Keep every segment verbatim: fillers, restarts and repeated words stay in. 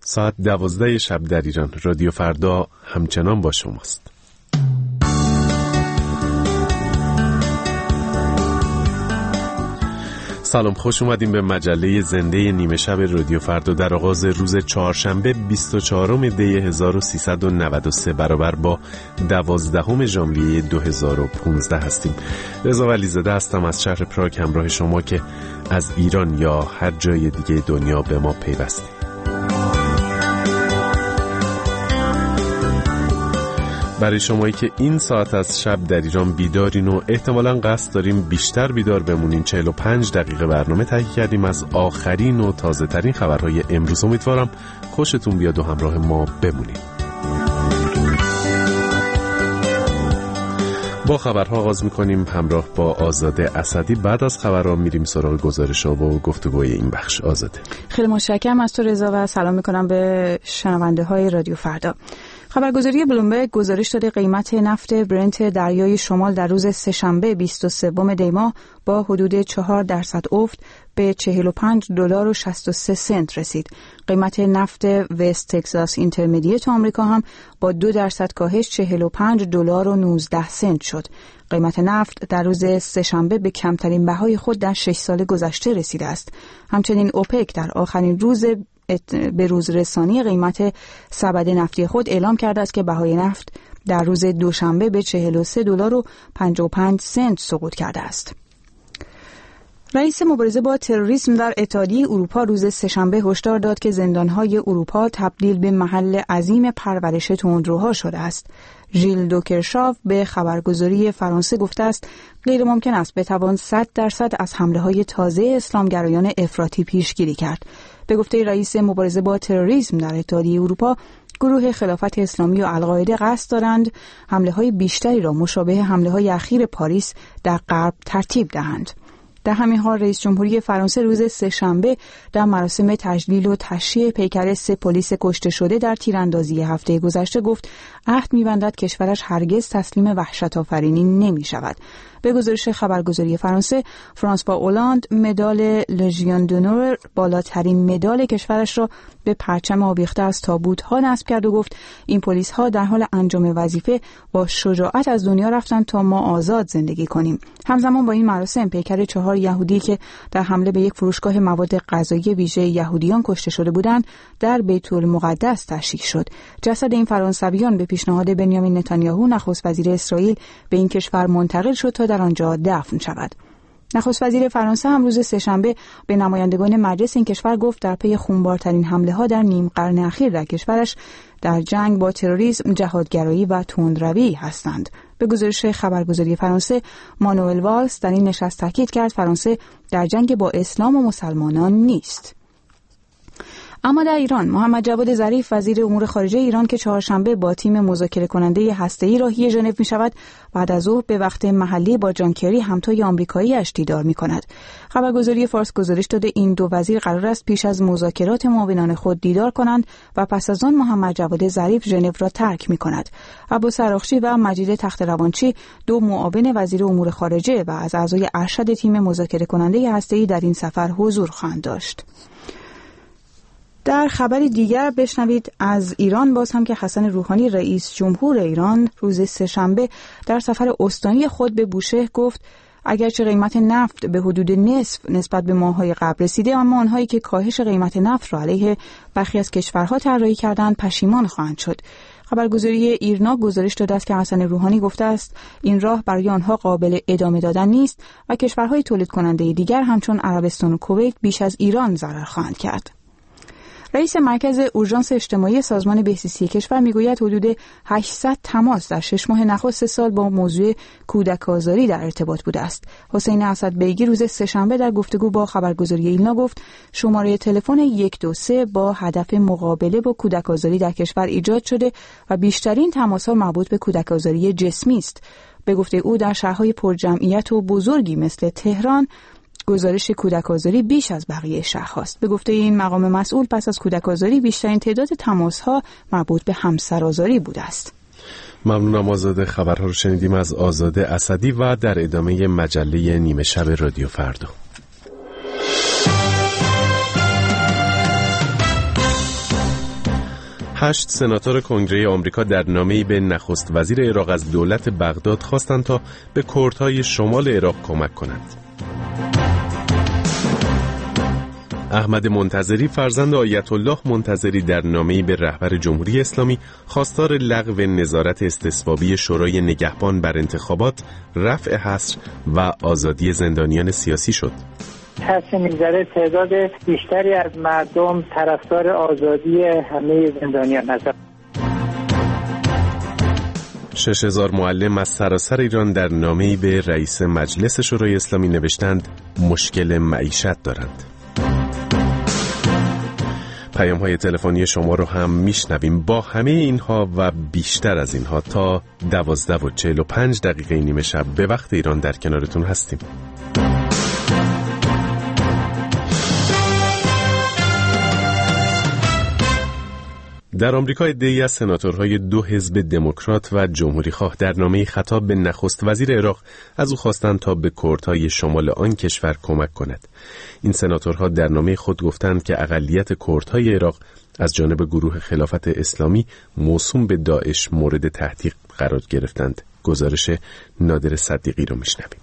ساعت دوازده شب در ایران. رادیو فردا همچنان با شماست. سلام، خوش اومدیم به مجله زنده نیمه شب رادیو فردا در آغاز روز چهارشنبه بیست و چهارم دی هزار و سیصد و نود و سه برابر با دوازدهم ژانویه دو هزار و پانزده هستیم. رضا ولیزاده هستم از شهر پراگ همراه شما که از ایران یا هر جای دیگه دنیا به ما پیوستیم. برای شمایی که این ساعت از شب در ایران بیدارین و احتمالاً قصد داریم بیشتر بیدار بمونین، چهل و پنج دقیقه برنامه تهیه کردیم از آخرین و تازه ترین خبرهای امروز. امیدوارم خوشتون بیاد و همراه ما بمونین. با خبرها آغاز میکنیم همراه با آزاده اسدی. بعد از خبرها میریم سراغ گزارش‌ها و گفتگوی این بخش. آزاده، خیلی متشکرم از تو رضا و سلام میکنم به شنونده های رادیو فردا. خبرگزاری بلومبرگ گزارش داده قیمت نفت برنت دریای شمال در روز سه‌شنبه بیست و سوم دی ماه با حدود چهار درصد افت به چهل و پنج دلار و شصت و سه سنت رسید. قیمت نفت وست تگزاس اینترمدیت آمریکا هم با دو درصد کاهش چهل و پنج دلار و نوزده سنت شد. قیمت نفت در روز سه‌شنبه به کمترین بهای خود در شش سال گذشته رسیده است. همچنین اوپک در آخرین روز به روز رسانی قیمت سبد نفتی خود اعلام کرده است که بهای نفت در روز دوشنبه به چهل و سه دلار و پنجاه و پنج سنت سقوط کرده است. رئیس مبارزه با تروریسم در اتحادیه اروپا روز سه‌شنبه هشدار داد که زندان‌های اروپا تبدیل به محل عظیم پرورش تندروها شده است. ژیل دوکرشاو به خبرگزاری فرانسه گفته است غیر ممکن است بتوان صد درصد از حمله‌های تازه اسلامگرایان افراطی پیشگیری کرد. به گفته رئیس مبارزه با تروریسم در اتحادیه اروپا، گروه خلافت اسلامی و القاعده قصد دارند حمله‌های بیشتری را مشابه حمله‌های اخیر پاریس در غرب ترتیب دهند. در همین حال رئیس جمهوری فرانسه روز سه‌شنبه در مراسم تجلیل و تشییع پیکر سه پلیس کشته شده در تیراندازی هفته گذشته گفت عهد می‌بندد کشورش هرگز تسلیم وحشت‌آفرینی نمی‌شود. به گزارش خبرگزاری فرانسه، فرانسوا اولاند مدال لژیون دونور بالاترین مدال کشورش را به پرچم آویخته از تابوت‌ها نصب کرد و گفت این پلیس‌ها در حال انجام وظیفه با شجاعت از دنیا رفتند تا ما آزاد زندگی کنیم. همزمان با این مراسم پیکر چهار یهودی که در حمله به یک فروشگاه مواد غذایی ویژه یهودیان کشته شده بودند در بیت المقدس تشییع شد. جسد این فرانسویان به پیشنهاد بنیامین نتانیاهو نخست وزیر اسرائیل به این کشور منتقل شد تا در آنجا دفن شود. نخست وزیر فرانسه هم روز سه‌شنبه به نمایندگان مجلس این کشور گفت در پی خونبارترین حمله‌ها در نیم قرن اخیر در کشورش در جنگ با تروریسم، جهادگرایی و تندروی هستند. به گزارش خبرگزاری فرانسه، مانوئل والس در این نشست تاکید کرد فرانسه در جنگ با اسلام و مسلمانان نیست. اما در ایران، محمد جواد ظریف وزیر امور خارجه ایران که چهارشنبه با تیم مذاکره کننده هسته‌ای راهی ژنو می‌شود، بعد از ظهر به وقت محلی با جان کری همتای آمریکایی‌اش دیدار می‌کند. خبرگزاری فارس گزارش داده این دو وزیر قرار است پیش از مذاکرات معاونان خود دیدار کنند و پس از آن محمد جواد ظریف ژنو را ترک می‌کند. عباس عراقچی و مجید تخت‌روانچی دو معاون وزیر امور خارجه و از اعضای ارشد تیم مذاکره کننده هسته‌ای در این سفر حضور خواهند داشت. در خبری دیگر بشنوید از ایران باز هم که حسن روحانی رئیس جمهور ایران روز سه‌شنبه در سفر استانی خود به بوشهر گفت اگرچه قیمت نفت به حدود نصف نسبت به ماه‌های قبل رسیده، اما آنهایی که کاهش قیمت نفت را علیه برخی از کشورها طراحی کردند پشیمان خواهند شد. خبرگزاری ایرنا گزارش داده است که حسن روحانی گفته است این راه برای آنها قابل ادامه دادن نیست و کشورهای تولید کننده دیگر همچون عربستان و کویت بیش از ایران ضرر خواهند کرد. رئیس مرکز اورژانس اجتماعی سازمان بهزیستی کشور میگوید حدود هشتصد تماس در شش ماه نخست سال با موضوع کودک آزاری در ارتباط بوده است. حسین اسدبیگی روز سه‌شنبه در گفتگو با خبرگزاری ایلنا گفت شماره تلفن یک دو سه با هدف مقابله با کودک آزاری در کشور ایجاد شده و بیشترین تماس‌ها مربوط به کودک آزاری جسمی است. به گفته او در شهرهای پرجمعیت و بزرگی مثل تهران گزارش کودک آزاری بیش از بقیه شهرهاست. به گفته این مقام مسئول پس از کودک آزاری بیشترین تعداد تماس‌ها مربوط به همسرآزاری بوده است. ممنونم آزاده. خبرها رو شنیدیم از آزاده اسدی و در ادامه مجله نیمه شب رادیو فردا. هشت سناتور کنگره آمریکا در نامه‌ای به نخست وزیر عراق از دولت بغداد خواستند تا به کردهای شمال عراق کمک کنند. احمد منتظری فرزند آیت الله منتظری در نامه‌ای به رهبر جمهوری اسلامی خواستار لغو نظارت استصوابی شورای نگهبان بر انتخابات، رفع حصر و آزادی زندانیان سیاسی شد. هست می‌گذره تعداد بیشتری از مردم طرفدار آزادی همه زندانیان هستند. شش هزار معلم از سراسر ایران در نامه‌ای به رئیس مجلس شورای اسلامی نوشتند مشکل معیشت دارند. پیام‌های تلفنی شما رو هم میشنویم. با همه اینها و بیشتر از اینها تا دوازده و چهل و پنج دقیقه نیمه شب به وقت ایران در کنارتون هستیم. در آمریکا عده‌ای از سناتورهای دو حزب دموکرات و جمهوری‌خواه در نامه‌ای خطاب به نخست وزیر عراق از او خواستند تا به کردهای شمال آن کشور کمک کند. این سناتورها در نامه خود گفتند که اقلیت کردهای عراق از جانب گروه خلافت اسلامی موسوم به داعش مورد تهدید قرار گرفتند. گزارش نادر صدیقی رو میشنویم.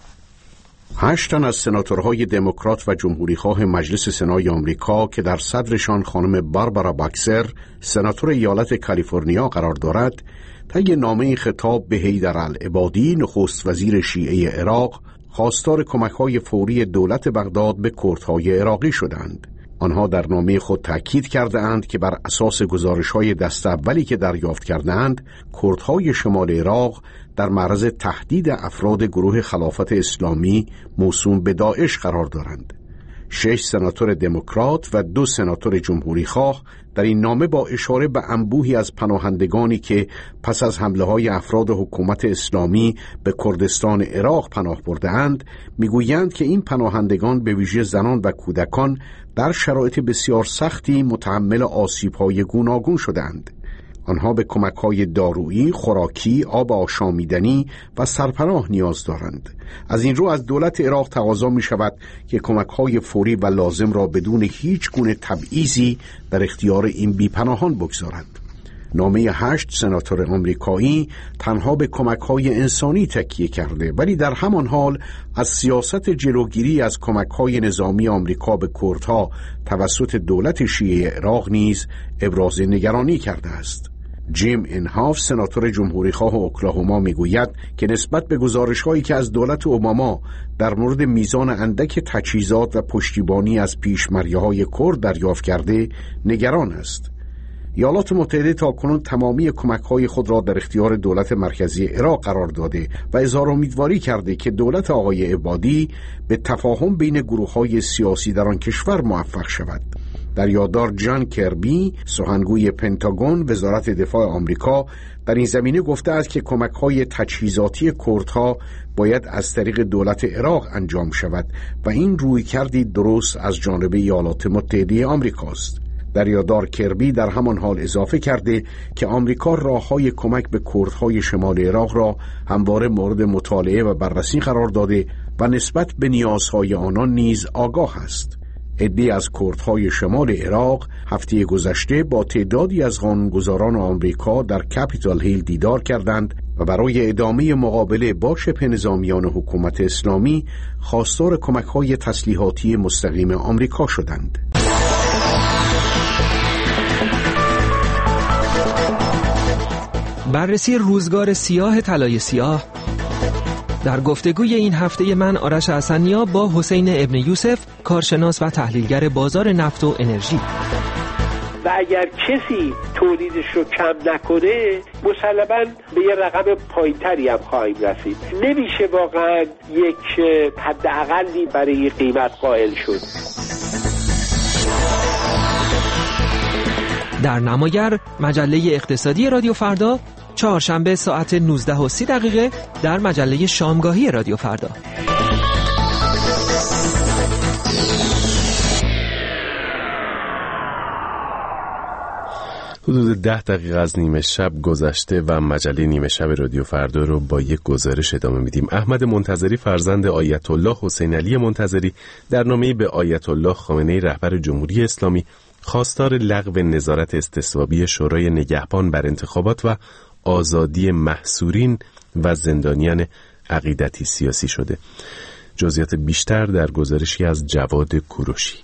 هشت تن از سناتورهای دموکرات و جمهوریخواه مجلس سنای آمریکا که در صدرشان خانم باربارا باکسر سناتور ایالت کالیفرنیا قرار دارد، طی نامه خطاب به حیدر العبادی نخست وزیر شیعه عراق خواستار کمک‌های فوری دولت بغداد به کردهای عراقی شدند. آنها در نامه خود تأکید کرده اند که بر اساس گزارش‌های دست اولی که دریافت کردند، کردهای شمال عراق در معرض تهدید افراد گروه خلافت اسلامی موسوم به داعش قرار دارند. شش سناتور دموکرات و دو سناتور جمهوریخواه در این نامه با اشاره به انبوهی از پناهندگانی که پس از حمله‌های افراد حکومت اسلامی به کردستان عراق پناه برده‌اند، میگویند که این پناهندگان به ویژه زنان و کودکان در شرایط بسیار سختی متحمل آسیب‌های گوناگون شدند. آنها به کمک‌های دارویی، خوراکی، آب آشامیدنی و سرپناه نیاز دارند. از این رو از دولت عراق تقاضا می‌شود که کمک‌های فوری و لازم را بدون هیچ گونه تبعیضی در اختیار این بی‌پناهان بگذارد. نامه هشت سناتور آمریکایی تنها به کمک‌های انسانی تکیه کرده، ولی در همان حال از سیاست جلوگیری از کمک‌های نظامی آمریکا به کردها توسط دولت شیعه عراق نیز ابراز نگرانی کرده است. جیم اینهاف سناتور جمهوریخواه اوکلاهوما میگوید که نسبت به گزارش‌هایی که از دولت اوباما در مورد میزان اندک تجهیزات و پشتیبانی از پیشمریه‌های کرد دریافت کرده نگران است. ایالات متحده تاکنون تمامی کمک‌های خود را در اختیار دولت مرکزی عراق قرار داده و اظهار امیدواری کرده که دولت آقای عبادی به تفاهم بین گروه‌های سیاسی در آن کشور موفق شود. در یاددار جان کربی، سخنگوی پنتاگون وزارت دفاع آمریکا، در این زمینه گفته است که کمک‌های تجهیزاتی کردها باید از طریق دولت عراق انجام شود و این رویکردی درست از جانب ایالات متحده آمریکاست. در یاددار کربی در همان حال اضافه کرده که آمریکا راه‌های کمک به کردهای شمال عراق را همواره مورد مطالعه و بررسی قرار داده و نسبت به نیازهای آنان نیز آگاه است. عده‌ای از کردهای شمال عراق هفته گذشته با تعدادی از قانونگذاران آمریکا در کپیتال هیل دیدار کردند و برای ادامه مقابله با شبه نظامیان حکومت اسلامی خواستار کمک‌های تسلیحاتی مستقیم آمریکا شدند. بررسی روزگار سیاه طلای سیاه. در گفتگوی این هفته من آرش حسنیا با حسین ابن یوسف، کارشناس و تحلیلگر بازار نفت و انرژی. و اگر کسی تولیدش رو کم نکنه مسلماً به یه رقم پایین‌تری هم خواهیم رسید. نمیشه واقعاً یک حداقلی برای قیمت قائل شد. در نماگر مجله اقتصادی رادیو فردا، چهارشنبه ساعت نوزده و سی دقیقه در مجله شامگاهی رادیو فردا. حدود ده دقیقه از نیمه شب گذشته و مجله نیمه شب رادیو فردا رو با یک گزارش ادامه میدیم. احمد منتظری فرزند آیت الله حسین علی منتظری در نامه‌ای به آیت الله خامنه‌ای رهبر جمهوری اسلامی خواستار لغو نظارت استصوابی شورای نگهبان بر انتخابات و آزادی محصورین و زندانیان عقیدتی سیاسی شده. جزئیات بیشتر در گزارشی از جواد کوروشی.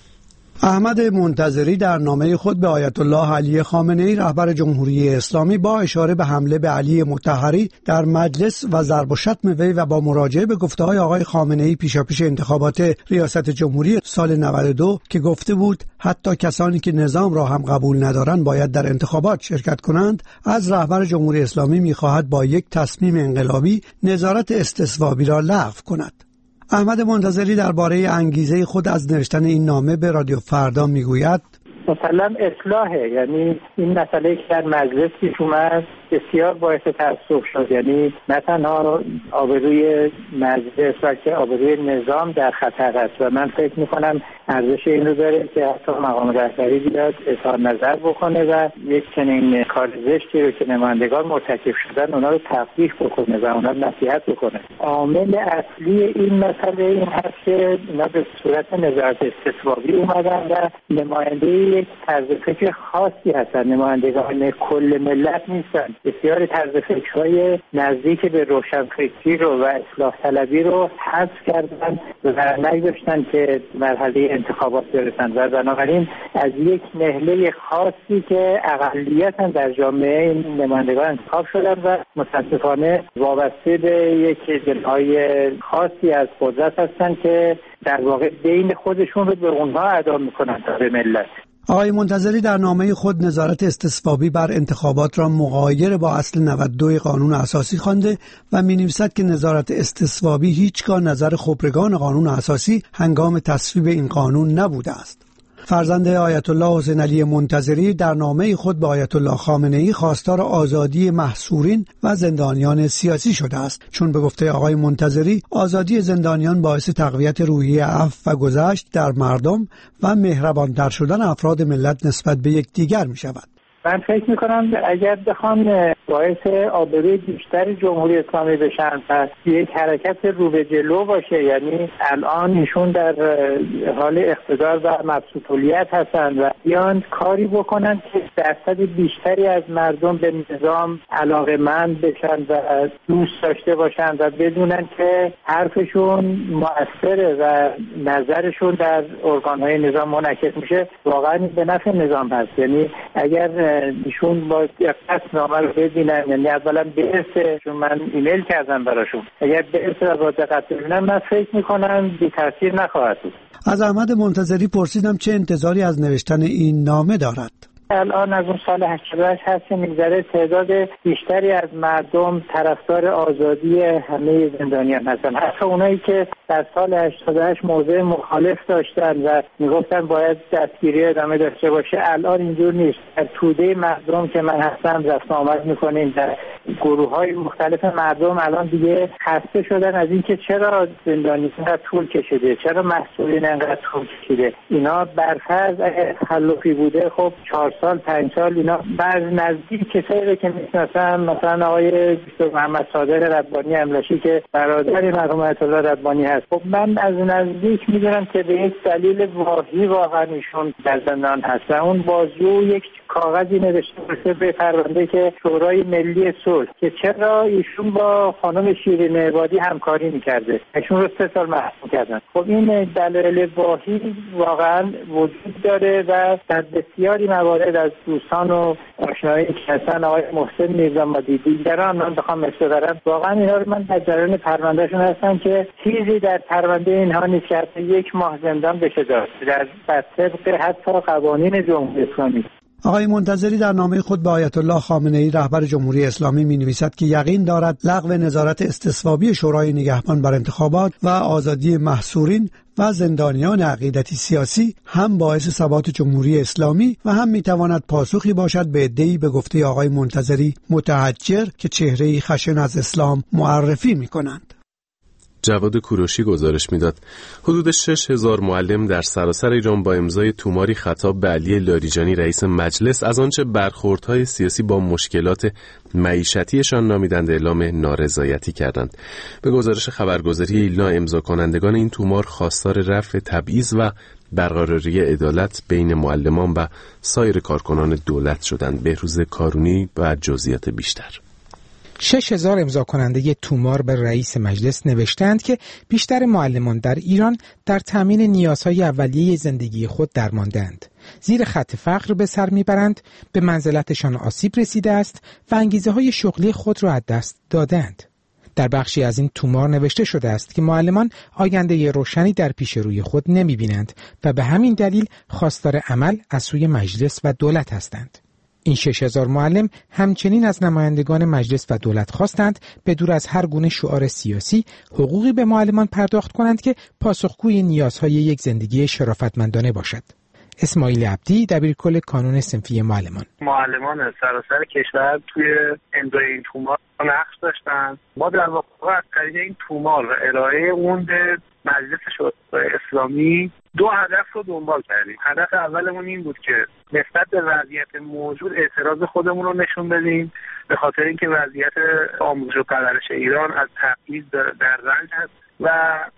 احمد منتظری در نامه خود به آیت الله علی خامنه‌ای رهبر جمهوری اسلامی با اشاره به حمله به علی مطهری در مجلس و ضرب و شتم وی و با مراجعه به گفته‌های آقای خامنه‌ای پیشاپیش انتخابات ریاست جمهوری سال نود و دو که گفته بود حتی کسانی که نظام را هم قبول ندارند باید در انتخابات شرکت کنند، از رهبر جمهوری اسلامی می‌خواهد با یک تصمیم انقلابی نظارت استصوابی را لغو کند. احمد منتظری درباره انگیزه خود از نوشتن این نامه به رادیو فردا میگوید: مسلم اصلاحه، یعنی این مسئله که در مجلس پیش اومد بسیار باعث تأسف شد، یعنی نه تنها آبروی مجلس بلکه آبروی نظام در خطر است و من فکر میکنم ارزش این رو داره که حتی مقام رهبری بیاد اظهار نظر بکنه و یک چنین کار زشتی رو که نمایندگان مرتکب شدن اونا رو تقبیح بکنه و اونا رو نصیحت بکنه. عامل اصلی این مسئله این هست که اینا به صورت نظارت استصوابی اومدن و نماینده یک طرز فکر خاصی هستن، نمایندگان کل ملت نیستن. بسیار طرز فکرهای نزدیک به روشنفکری رو و اصلاح طلبی رو حذف کردن و نگذاشتن که مرحله انتخابات برسن و بنابراین از یک نهله خاصی که اقلیتاً در جامعه این نمایندگان انتخاب شدن و متاسفانه وابسته به یک جنهای خاصی از قدرت هستن که در واقع دین خودشون رو به اونها ادا میکنن تا به ملت. آقای منتظری در نامه خود نظارت استصوابی بر انتخابات را مغایر با اصل نود و دو قانون اساسی خوانده و می‌نویسد که نظارت استصوابی هیچگاه نظر خبرگان قانون اساسی هنگام تصویب این قانون نبوده است. فرزند آیت الله حسین علی منتظری در نامه خود به آیت الله خامنه‌ای خواستار آزادی محصورین و زندانیان سیاسی شده است، چون به گفته آقای منتظری آزادی زندانیان باعث تقویت روحیه عفو و گذشت در مردم و مهربان‌تر شدن افراد ملت نسبت به یکدیگر می‌شود. من فکر میکنم اگر بخوان باعث آبروی بیشتر جمهوری اسلامی بشن پس یک حرکت رو به جلو باشه، یعنی الان ایشون در حال اقتدار و مبسوطیت هستن و بیان کاری بکنن که درصد بیشتری از مردم به نظام علاقه‌مند بشن و دوست داشته باشن و بدونن که حرفشون مؤثره و نظرشون در ارگان‌های نظام منعکس میشه، واقعا به نفع نظام هست. یعنی اگر ایشون با دقت نامه رو ببینن، یعنی اولا برسه، چون من ایمیل کردم براشون، اگر برسه و با دقت ببینن من فکر میکنم بی تاثیر نخواهد بود. از احمد منتظری پرسیدم چه انتظاری از نوشتن این نامه دارد. الان از اون سال هشتاد و هشت هست که میگذره تعداد بیشتری از مردم طرفدار آزادی همه زندانیان هستن، حتی اونایی که در سال هشتاد و هشت موضع مخالف داشتن و میگفتن باید دستگیری ادامه داشته باشه، الان اینجور نیست. در توده مردم که من هستم رفت آمد میکنیم، در گروه های مختلف مردم الان دیگه خسته شدن از اینکه چرا زندانی اینقدر طول کشیده، چرا محصولین اینقدر طول کشیده. اینا برفرض اگه تخلفی بوده خب چهار سال پنج سال اینا بعض نزدیک کسایی که میشناسن، مثلا آقای دکتر محمد صادق ربانی املشی که برادر مرحوم آیت الله ربانی هست، خب من از نزدیک میدونم که به یک دلیل واهی واقعا ایشون در زندان هست و اون بازجو یک کاغذی نوشته باشه به پرونده که شورای ملی صلح که چرا ایشون با خانم شیرین عبادی همکاری میکرده، ایشون رو سه سال محکوم کردن. خب این دلایل واهی واقعا وجود داره و در بسیاری موارد از دوستان و آشنایی که هستن، آقای محسن میرزامادی دیگران من بخوام مثل برم، واقعا اینا رو من در جریان پروندهشون هستم که چیزی در پرونده اینها نیست که حتی یک ماه زندان بشه داشت در بر طبق حتی قوانین جمهوری اسلامی. آقای منتظری در نامه خود به آیت الله خامنه‌ای رهبر جمهوری اسلامی می‌نویسد که یقین دارد لغو نظارت استصوابی شورای نگهبان بر انتخابات و آزادی محصورین و زندانیان عقیدتی سیاسی هم باعث ثبات جمهوری اسلامی و هم می‌تواند پاسخی باشد به عده‌ای به گفته آقای منتظری متحجر که چهره‌ای خشن از اسلام معرفی می‌کنند. جواد کوروشی گزارش میداد. حدود شش هزار معلم در سراسر ایران با امضای توماری خطاب به علی لاریجانی رئیس مجلس از آنچه برخوردهای سیاسی با مشکلات معیشتیشان نامیدند اعلام نارضایتی کردند. به گزارش خبرگزاری ایلنا، امضا کنندگان این تومار خواستار رفع تبعیض و برقراری عدالت بین معلمان و سایر کارکنان دولت شدند. بهروز کارونی با جزئیات بیشتر. شش هزار امضا کننده تومار به رئیس مجلس نوشتند که بیشتر معلمان در ایران در تامین نیازهای اولیه زندگی خود درماندند. زیر خط فقر به سر میبرند، به منزلتشان آسیب رسیده است و انگیزه های شغلی خود را از دست دادند. در بخشی از این تومار نوشته شده است که معلمان آینده روشنی در پیش روی خود نمیبینند و به همین دلیل خواستار عمل از سوی مجلس و دولت هستند. این شش هزار معلم همچنین از نمایندگان مجلس و دولت خواستند به دور از هر گونه شعار سیاسی حقوقی به معلمان پرداخت کنند که پاسخگوی نیازهای یک زندگی شرافتمندانه باشد. اسماعیل عبدی، دبیرکل کانون صنفی معلمان: معلمان سراسر کشور توی امضای این تومار نقش داشتن. ما در واقع از طریق این تومار و ارائه اون به مجلس شورای اسلامی دو هدف رو دنبال کردیم. هدف اولمون این بود که نسبت به وضعیت موجود اعتراض خودمون رو نشون بدیم، به خاطر اینکه وضعیت آموزش و پرورش ایران از تبعیض در رنج هست، و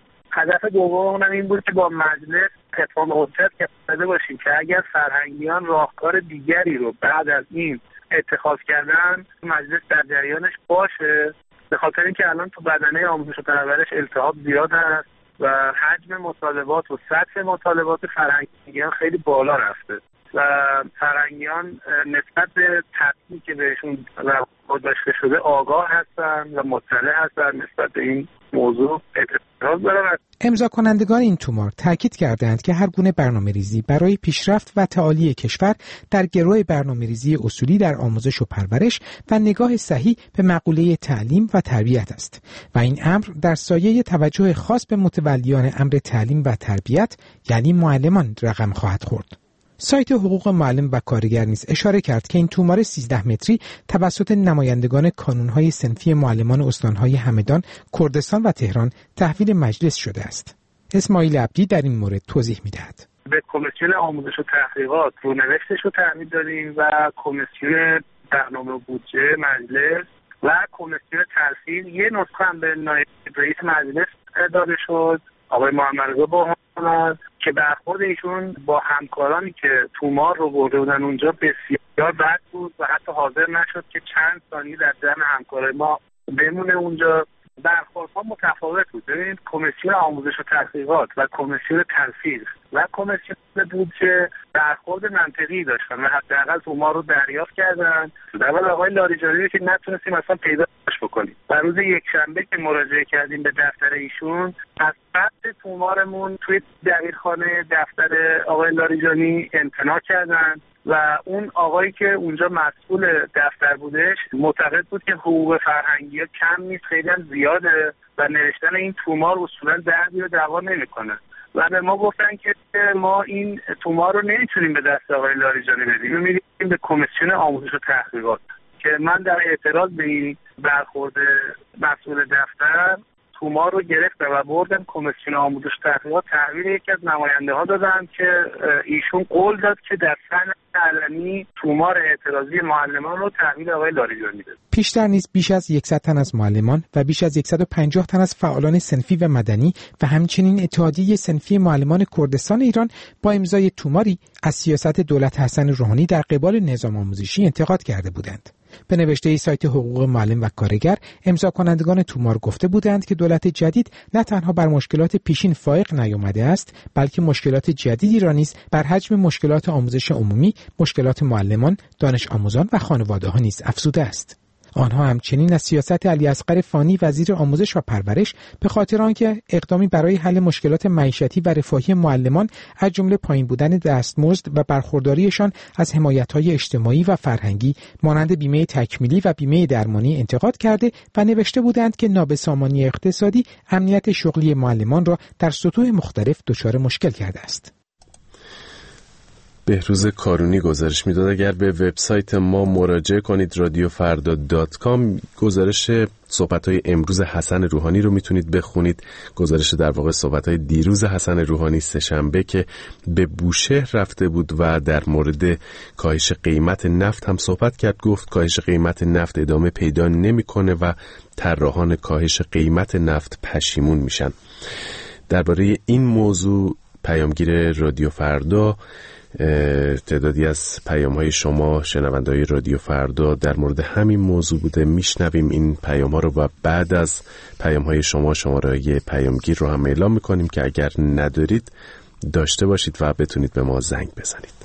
هدف دوممون این بود که با مجلس اتفاق حجت کرده باشیم که اگر فرهنگیان راهکار دیگری رو بعد از این اتخاذ کردن مجلس در جریانش باشه، به خاطر اینکه الان تو بدنه آموزش و پرورش التهاب زیاد هست و حجم مطالبات و سطح مطالبات فرهنگیان خیلی بالا رفته و فرهنگیان نسبت به تبعیضی که بهشون داشته شده آگاه هستن و مطلع هستن نسبت به این موضوع اعتراض دارن. امضا کنندگان این تومار تاکید کردند که هر گونه برنامه‌ریزی برای پیشرفت و تعالی کشور در گروه برنامه‌ریزی اصولی در آموزش و پرورش و نگاه صحیح به مقوله تعلیم و تربیت است و این امر در سایه توجه خاص به متولیان امر تعلیم و تربیت یعنی معلمان رقم خواهد خورد. سایت حقوق معلم و کارگر نیز اشاره کرد که این تومار سیزده متری توسط نمایندگان کانون‌های صنفی معلمان استان‌های همدان، کردستان و تهران تحویل مجلس شده است. اسماعیل عبدی در این مورد توضیح می‌دهد. به کمیسیون آموزش و تحقیقات رونوشتش رو تحویل دادیم و کمیسیون برنامه و بودجه مجلس و کمیسیون ترفیع یه نسخه هم به نایب رئیس مجلس داده شد، آقای محمد رضا باهنر، که برخورد ایشون با همکارانی که تومار رو برده بودن اونجا بسیار بد بود و حتی حاضر نشد که چند ثانیه در جمع همکارای ما بمونه اونجا. برخوردها متفاوت بود. ببینید کمیسیون آموزش و تحقیقات و کمیسیون تلفیق و کمیسیون بودجه برخورد منطقی داشتن و حداقل تومار رو دریافت کردن. اول آقای لاریجانی که نتونستیم اصلا پیداش بکنیم و روز یکشنبه که مراجعه کردیم به دفتر ایشون از ثبت تومارمون توی دبیرخانه دفتر آقای لاریجانی امتناع کردن و اون آقایی که اونجا مسئول دفتر بودش معتقد بود که حقوق فرهنگی ها کم نیست، خیلی هم زیاده و نوشتن این تومار اصولا دردی رو دعوا نمیکنه و به ما گفتن که ما این تومار رو نمیتونیم به دست آقای لاریجانی بدیم، میدیم به کمیسیون آموزش و تحقیقات، که من در اعتراض به این برخورد مسئول دفتر تومار رو گرفتم و بردم کمیسیون آموزش و تحقیقات تحویل یکی از نماینده ها دادن که ایشون قول داد که در سند علنی تومار اعتراضی معلمان رو تحویل آقای لاریجانی بده. پیشتر نیز بیش از صد تن از معلمان و بیش از صد و پنجاه تن از فعالان صنفی و مدنی و همچنین اتحادیه صنفی معلمان کردستان ایران با امضای توماری از سیاست دولت حسن روحانی در قبال نظام آموزشی انتقاد کرده بودند. به نوشته سایت حقوق معلم و کارگر، امضا کنندگان تومار گفته بودند که دولت جدید نه تنها بر مشکلات پیشین فائق نیامده است، بلکه مشکلات جدیدی را نیز بر حجم مشکلات آموزش عمومی، مشکلات معلمان، دانش آموزان و خانواده‌ها نیز افزوده است. آنها همچنین از سیاست علیاصغر فانی وزیر آموزش و پرورش به خاطر آنکه اقدامی برای حل مشکلات معیشتی و رفاهی معلمان از جمله پایین بودن دستمزد و برخورداریشان از حمایت‌های اجتماعی و فرهنگی مانند بیمه تکمیلی و بیمه درمانی انتقاد کرده و نوشته بودند که نابسامانی اقتصادی امنیت شغلی معلمان را در سطوح مختلف دچار مشکل کرده است. بهروز کارونی گزارش میداد. اگر به وبسایت ما مراجعه کنید رادیو فردا دات کام، گزارش صحبت‌های امروز حسن روحانی رو میتونید بخونید. گزارش در واقع صحبت‌های دیروز حسن روحانی سه‌شنبه که به بوشهر رفته بود و در مورد کاهش قیمت نفت هم صحبت کرد. گفت کاهش قیمت نفت ادامه پیدا نمی‌کنه و طراحان کاهش قیمت نفت پشیمون میشن. درباره این موضوع پیامگیر رادیو فردا تعدادی از پیام‌های شما شنونده‌های رادیو فردا در مورد همین موضوع بوده. میشنویم این پیام‌ها رو و بعد از پیام‌های شما شماره‌های پیامگیر رو هم اعلام می‌کنیم که اگر ندارید داشته باشید و بتونید به ما زنگ بزنید.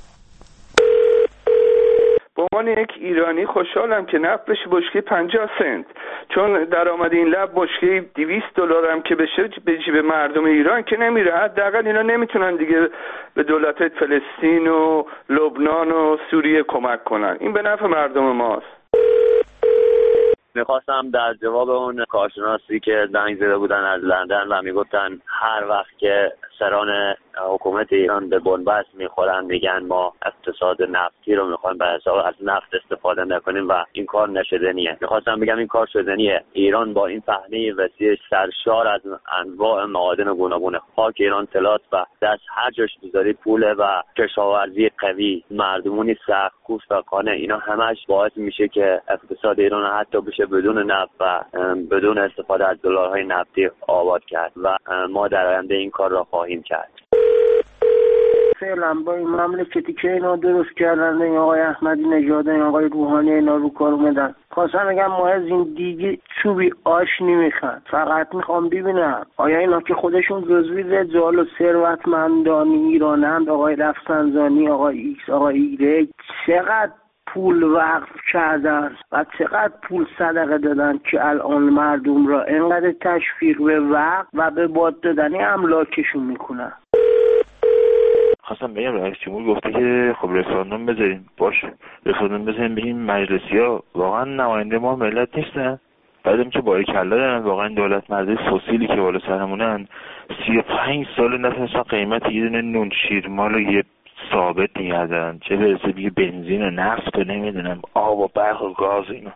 به عنوان یک ایرانی خوشحالم که نفت بشه بشکه پنجاه سنت، چون درآمد این لب بشکه دویست دلار هم که بشه به جیب مردم ایران که نمیره. حداقل اینا نمیتونن دیگه به دولت‌های فلسطین و لبنان و سوریه کمک کنن. این به نفع مردم ماست. میخواستم در جواب اون کارشناسی که زنگ زده بودن از لندن و میگفتن هر وقت که سران حکومت ایران به بنبست میخورن میگن ما اقتصاد نفتی رو میخوایم به حساب از نفت استفاده نکنیم و این کار نشدنیه. میخواستم بگم این کار شدنیه. ایران با این پهنه وسیع سرشار از انواع معادن گوناگون، خاک ایران طلات و دست هر جاش بذاری پوله و کشاورزی قوی، مردمونی سخت کوفت و قانع، اینا همش باعث میشه که اقتصاد ایران حتی بشه بدون نفت و بدون استفاده از دلارهای نفتی آباد کرد و ما در آینده این کار را خواهیم کرد. فعلا با این مملکتی که اینا درست کردن، این آقای احمدی نژاد، این آقای روحانی، اینا رو کار اومدن، خواستم بگم ما از این دیگه چوبی آش نمیخوان. فقط میخوام ببینم آیا اینا که خودشون جزوی رجال و ثروتمندان ایرانند، آقای رفسنجانی، آقای ایکس، آقای ایگرگ، چقدر پول وقف کردن و چقدر پول صدقه دادن که الان مردم را اینقدر تشویق به وقف و به باد دادنی املاکشون میکنن. خواستم بگم رئیس جمهور گفته که خب رفراندوم بذاریم. باشه رفراندوم بذاریم، بگیم مجلسی ها واقعا نماینده ما ملت نیستن؟ بعدم که باری کلا دارن واقعا دولت مرده فسیلی که بالا سرمونن سی و پنج سال نتونستن قیمت یه دونه نون شیرمال رو یه ثابت نگه دارن، چه برسه دیگه بنزین و نفت و نمیدونم آب و برق و گاز اینا.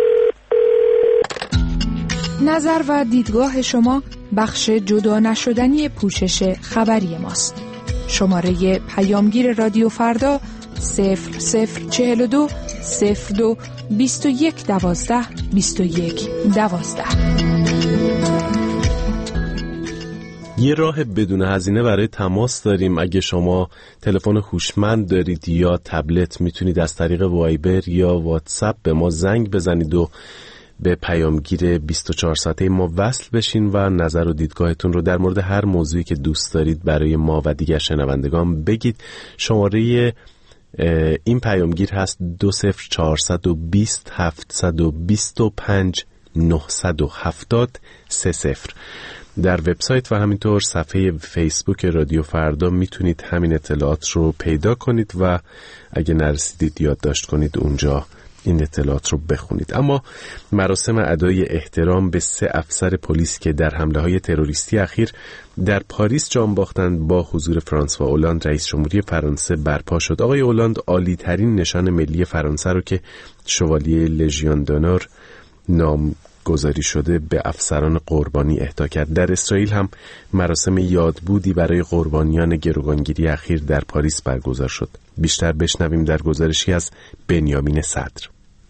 نظر و دیدگاه شما بخش جدا نشدنی پوشش خبری ماست. شماره پیامگیر رادیو فردا صفر صفر چهل و دو صفر دو بیست و یک دوازده بیست و یک دوازده. یه راه بدون هزینه برای تماس داریم. اگه شما تلفن هوشمند دارید یا تبلت میتونید از طریق وایبر یا واتساپ به ما زنگ بزنید و به پیامگیر بیست و چهار ساعته ما وصل بشین و نظر و دیدگاهتون رو در مورد هر موضوعی که دوست دارید برای ما و دیگر شنوندگان بگید. شماره این پیامگیر هست دو صفر چهارصد و بیست هفتصد و بیست و پنج نهصد و هفتاد سه صفر. در وبسایت و همینطور صفحه فیسبوک رادیو فردا میتونید همین اطلاعات رو پیدا کنید و اگه نرسیدید یادداشت کنید اونجا این اطلاعات رو بخونید. اما مراسم ادای احترام به سه افسر پلیس که در حمله‌های تروریستی اخیر در پاریس جان باختند با حضور فرانسوا اولاند رئیس جمهوری فرانسه برپا شد. آقای اولاند عالی ترین نشان ملی فرانسه رو که شوالیه لژیون دونور نام گذاری شده به افسران قربانی اهدا کرد. در اسرائیل هم مراسم یادبودی برای قربانیان گروگانگیری اخیر در پاریس برگزار شد. بیشتر بشنویم در گزارشی از بنیامین صدر.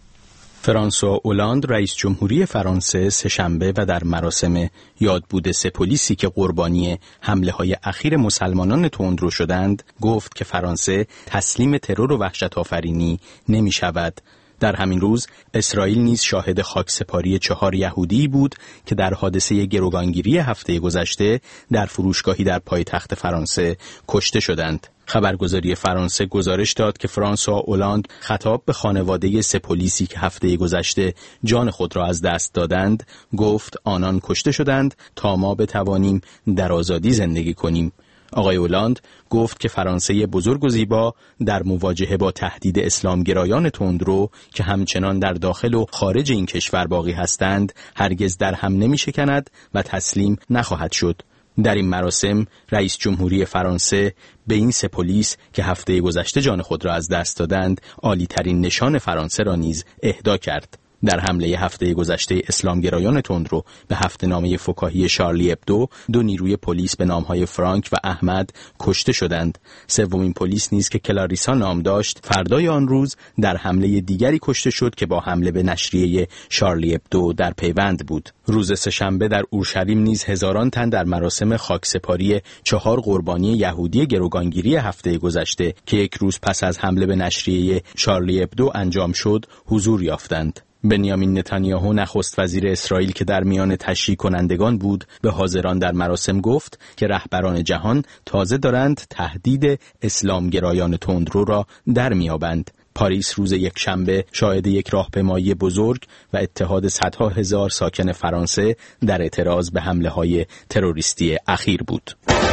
فرانسوا اولاند رئیس جمهوری فرانسه سه‌شنبه و در مراسم یادبود سه پلیسی که قربانی حمله‌های اخیر مسلمانان تندرو شدند گفت که فرانسه تسلیم ترور و وحشت آفرینی نمی شود. در همین روز اسرائیل نیز شاهد خاکسپاری چهار یهودی بود که در حادثه گروگانگیری هفته گذشته در فروشگاهی در پایتخت فرانسه کشته شدند. خبرگزاری فرانسه گزارش داد که فرانسوا اولاند خطاب به خانواده سه پلیسی که هفته گذشته جان خود را از دست دادند گفت آنان کشته شدند تا ما بتوانیم در آزادی زندگی کنیم. آقای اولاند گفت که فرانسه بزرگ و زیبا در مواجهه با تهدید اسلامگرایان تندرو که همچنان در داخل و خارج این کشور باقی هستند هرگز در هم نمی شکند و تسلیم نخواهد شد. در این مراسم رئیس جمهوری فرانسه به این سه پلیس که هفته گذشته جان خود را از دست دادند عالی ترین نشان فرانسه را نیز اهدا کرد. در حمله هفته گذشته اسلامگرایان تندرو به هفته‌نامه فکاهی شارلی ابدو دو نیروی پلیس به نامهای فرانک و احمد کشته شدند. سومین پلیس نیز که کلاریسا نام داشت فردای آن روز در حمله دیگری کشته شد که با حمله به نشریه شارلی ابدو در پیوند بود. روز سه‌شنبه در اورشلیم نیز هزاران تن در مراسم خاکسپاری چهار قربانی یهودی گروگانگیری هفته گذشته که یک روز پس از حمله به نشریه شارلی ابدو انجام شد حضور یافتند. بنیامین نتانیاهو نخست وزیر اسرائیل که در میان تشییع کنندگان بود به حاضران در مراسم گفت که رهبران جهان تازه دارند تهدید اسلامگرایان تندرو را در میابند. پاریس روز یک شنبه شاهد یک راهپیمایی بزرگ و اتحاد صدها هزار ساکن فرانسه در اعتراض به حمله های تروریستی اخیر بود.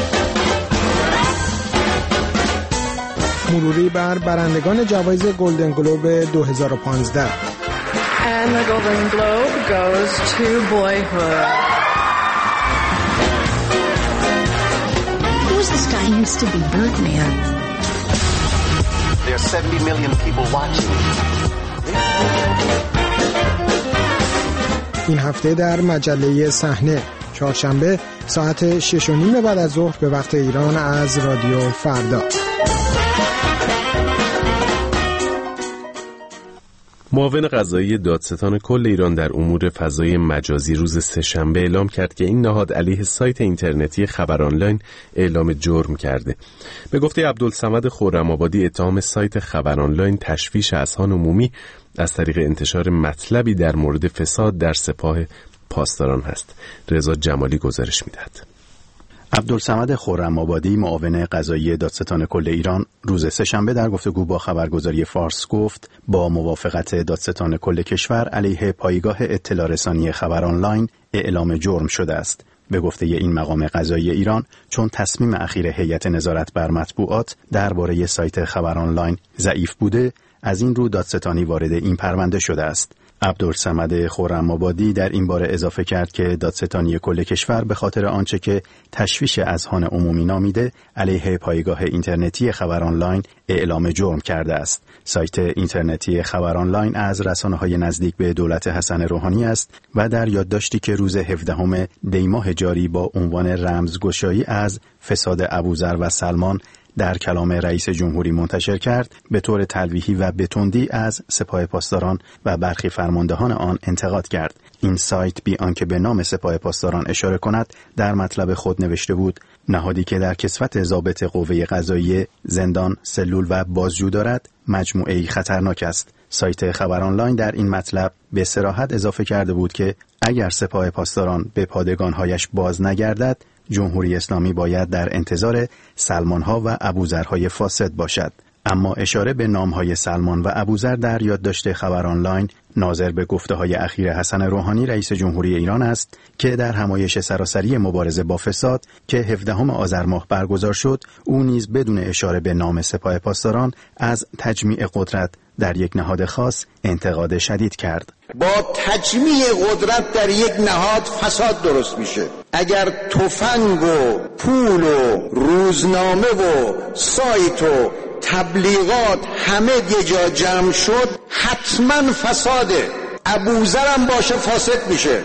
مروری بر برندگان جوایز گلدن گلوب دو هزار و پانزده. And the Golden Globe goes to Boyhood. Who's this guy? He used to be Birdman. There's seventy million people watching. این هفته در مجله صحنه چهارشنبه ساعت شش و نیم بعد از ظهر به وقت ایران از رادیو فردا. معاون قضایی دادستان کل ایران در امور فضای مجازی روز سه‌شنبه اعلام کرد که این نهاد علیه سایت اینترنتی خبر آنلاین اعلام جرم کرده. به گفته عبدالصمد خرم‌آبادی اتهام سایت خبر آنلاین تشویش اذهان عمومی از طریق انتشار مطلبی در مورد فساد در سپاه پاسداران است. رضا جمالی گزارش می‌دهد. عبدالصمد خرم‌آبادی معاون قضایی دادستان کل ایران روز سه‌شنبه در گفتگو با خبرگزاری فارس گفت با موافقت دادستان کل کشور علیه پایگاه اطلاع رسانی خبر آنلاین اعلام جرم شده است. به گفته این مقام قضایی ایران چون تصمیم اخیر هیئت نظارت بر مطبوعات درباره سایت خبر آنلاین ضعیف بوده، از این رو دادستانی وارد این پرونده شده است. عبدالصمد خرم‌آبادی در این باره اضافه کرد که دادستانی کل کشور به خاطر آنچه که تشویش اذهان عمومی نامیده علیه پایگاه اینترنتی خبر آنلاین اعلام جرم کرده است. سایت اینترنتی خبر آنلاین از رسانه‌های نزدیک به دولت حسن روحانی است و در یادداشتی که روز هفدهم دی ماه جاری با عنوان رمزگشایی از فساد ابوذر و سلمان در کلام رئیس جمهوری منتشر کرد، به طور تلویحی و به تندی از سپاه پاسداران و برخی فرماندهان آن انتقاد کرد. این سایت بی آنکه به نام سپاه پاسداران اشاره کند در مطلب خود نوشته بود نهادی که در کسوت ضابط قوه قضاییه زندان، سلول و بازجو دارد مجموعه‌ای خطرناک است. سایت خبر آنلاین در این مطلب به صراحت اضافه کرده بود که اگر سپاه پاسداران به پادگان‌هایش باز نگردد جمهوری اسلامی باید در انتظار سلمان‌ها و ابوذرهای فاسد باشد. اما اشاره به نام‌های سلمان و ابوذر در یادداشت خبر آنلاین ناظر به گفته‌های اخیر حسن روحانی رئیس جمهوری ایران است که در همایش سراسری مبارزه با فساد که هفدهم آذر ماه برگزار شد، او نیز بدون اشاره به نام سپاه پاسداران از تجمیع قدرت در یک نهاد خاص انتقاد شدید کرد. با تجمیع قدرت در یک نهاد فساد درست میشه. اگر تفنگ و پول و روزنامه و سایت و تبلیغات همه یه جا جمع شد حتما فساده. ابوذرم باشه فاسد میشه،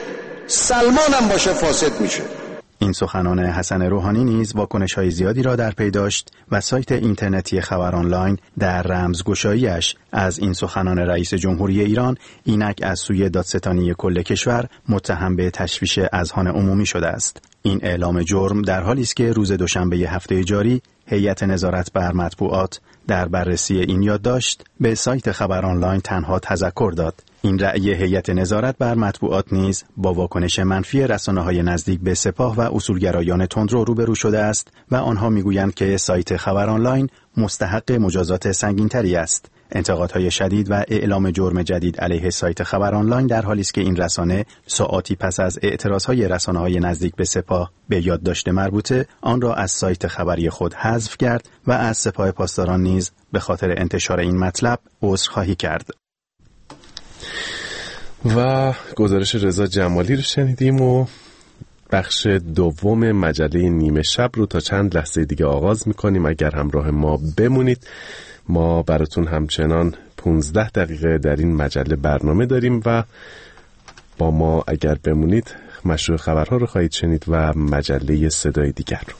سلمانم باشه فاسد میشه. این سخنان حسن روحانی نیز واکنش‌های زیادی را در پی داشت و سایت اینترنتی خبر آنلاین در رمزگشایی‌اش از این سخنان رئیس جمهوری ایران اینک از سوی دادستانی کل کشور متهم به تشویش اذهان عمومی شده است. این اعلام جرم در حالی است که روز دوشنبه هفته جاری هیئت نظارت بر مطبوعات در بررسی این یادداشت به سایت خبر آنلاین تنها تذکر داد. این رأی هیئت نظارت بر مطبوعات نیز با واکنش منفی رسانه‌های نزدیک به سپاه و اصولگرایان تندرو روبرو شده است و آنها میگویند که سایت خبر آنلاین مستحق مجازات سنگین‌تری است. انتقادهای شدید و اعلام جرم جدید علیه سایت خبر آنلاین در حالی است که این رسانه ساعاتی پس از اعتراضهای رسانه‌های نزدیک به سپاه به یادداشت مربوطه آن را از سایت خبری خود حذف کرد و از سپاه پاسداران نیز به خاطر انتشار این مطلب عذرخواهی کرد. و گزارش رضا جمالی رو شنیدیم و بخش دوم مجله نیمه شب رو تا چند لحظه دیگه آغاز میکنیم. اگر همراه ما بمونید، ما براتون همچنان پونزده دقیقه در این مجله برنامه داریم و با ما اگر بمونید مشروع خبرها رو خواهید شنید و مجله صدای دیگر رو.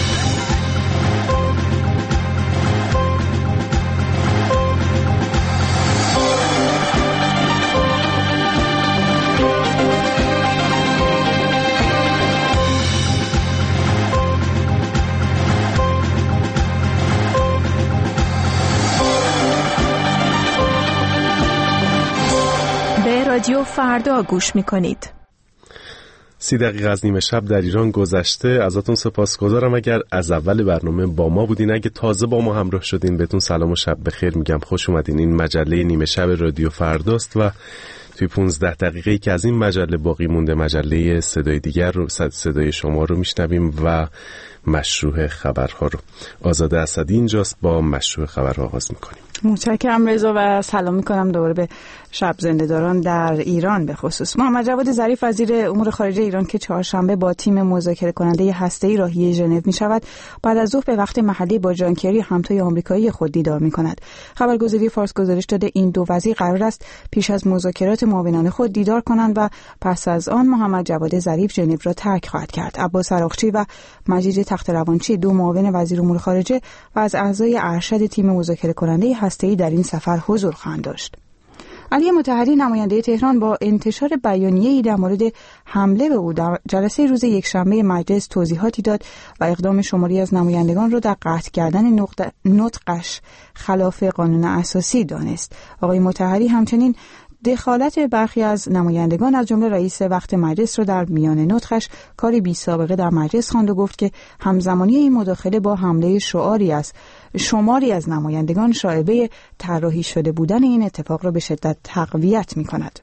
رادیو فردا گوش میکنید. سی دقیقه از نیمه شب در ایران گذشته. ازتون سپاسگزارم اگر از اول برنامه با ما بودین. اگه تازه با ما همراه شدین بهتون سلام و شب بخیر میگم. خوش اومدین. این مجله نیمه شب رادیو فرداست و توی پونزده دقیقه‌ای که از این مجله باقی مونده مجله صدای دیگر رو، صدای شما رو میشنویم و مشروع خبرها رو. آزاده اسدی اینجاست، با مشروع خبرها آغاز میکنیم. متشکرم رضا و سلام میکنم دوباره به شب زنده‌داران در ایران. به خصوص محمد جواد ظریف وزیر امور خارجه ایران که چهارشنبه با تیم مذاکره کننده هسته‌ای راهی ژنو میشود، بعد از ظهر به وقت محلی با جان کری همتای آمریکایی خود دیدار میکند. خبرگزاری فارس گزارش داده این دو وزیر قرار است پیش از مذاکرات معاونانه خود دیدار کنند و پس از آن محمد جواد ظریف ژنو را ترک خواهد کرد. عباس عراقچی و مجید تخت‌روانچی، دو معاون وزیر امور خارجه و از اعضای ارشد تیم مذاکره کننده هسته‌ای در این سفر حضور خواهند داشت. علی مطهری نماینده تهران با انتشار بیانیه‌ای در مورد حمله به او در جلسه روز یکشنبه مجلس توضیحاتی داد و اقدام شماری از نمایندگان را در قطع کردن نطقش خلاف قانون اساسی دانست. آقای مطهری همچنین دخالت برخی از نمایندگان از جمله رئیس وقت مجلس را در میان نطقش کاری بی سابقه در مجلس خواند و گفت که همزمانی این مداخله با حمله شعاری است. شماری از نمایندگان شایبه طراحی شده بودن این اتفاق را به شدت تقویت می‌کند.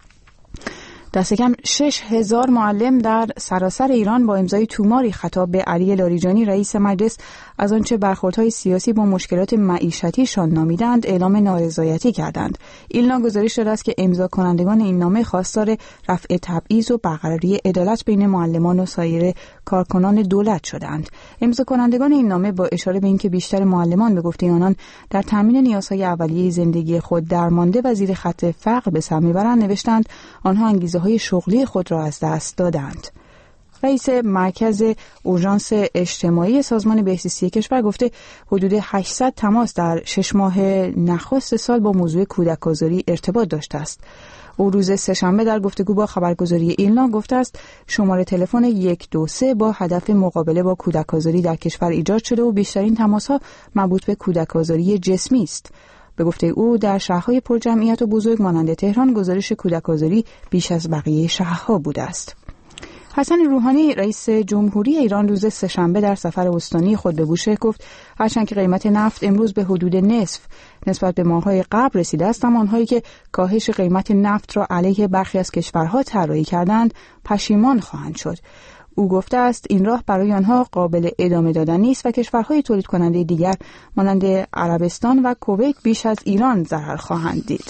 دست کم شش هزار معلم در سراسر ایران با امضای توماری خطاب به علی لاریجانی رئیس مجلس از آنچه برخوردهای سیاسی با مشکلات معیشتیشان نامیدند اعلام نارضایتی کردند. ایلنا گزارش داده است که امضا کنندگان این نامه خواستار رفع تبعیض و برقراری عدالت بین معلمان و سایر کارکنان دولت شدند. امضا کنندگان این نامه با اشاره به اینکه بیشتر معلمان به گفته آنان در تامین نیازهای اولیه زندگی خود درمانده و زیر خط فقر به سر میبرند نوشتند آنها انگیزه های شغلی خود را از دست دادند. رئیس مرکز اورژانس اجتماعی سازمان بهزیستی کشور گفته حدود هشتصد تماس در شش ماه نخست سال با موضوع کودک آزاری ارتباط داشته است. او روز سه‌شنبه در گفتگو با خبرگزاری ایلنا گفته است شماره تلفن یک دو سه با هدف مقابله با کودک آزاری در کشور ایجاد شده و بیشترین تماس‌ها مربوط به کودک آزاری جسمی است. به گفته او در شهرهای پرجمعیت و بزرگ مانند تهران گزارش کودک آزاری بیش از بقیه شهرها بوده است. حسن روحانی رئیس جمهوری ایران روز سه‌شنبه در سفر استانی خود به بوشهر گفت هرچند که قیمت نفت امروز به حدود نصف نسبت به ماه‌های قبل رسیده است، اما آنهایی که کاهش قیمت نفت را علیه برخی از کشورها طراحی کردند پشیمان خواهند شد. او گفته است این راه برای آنها قابل ادامه دادن نیست و کشورهای تولید کننده دیگر مانند عربستان و کویت بیش از ایران ضرر خواهند دید.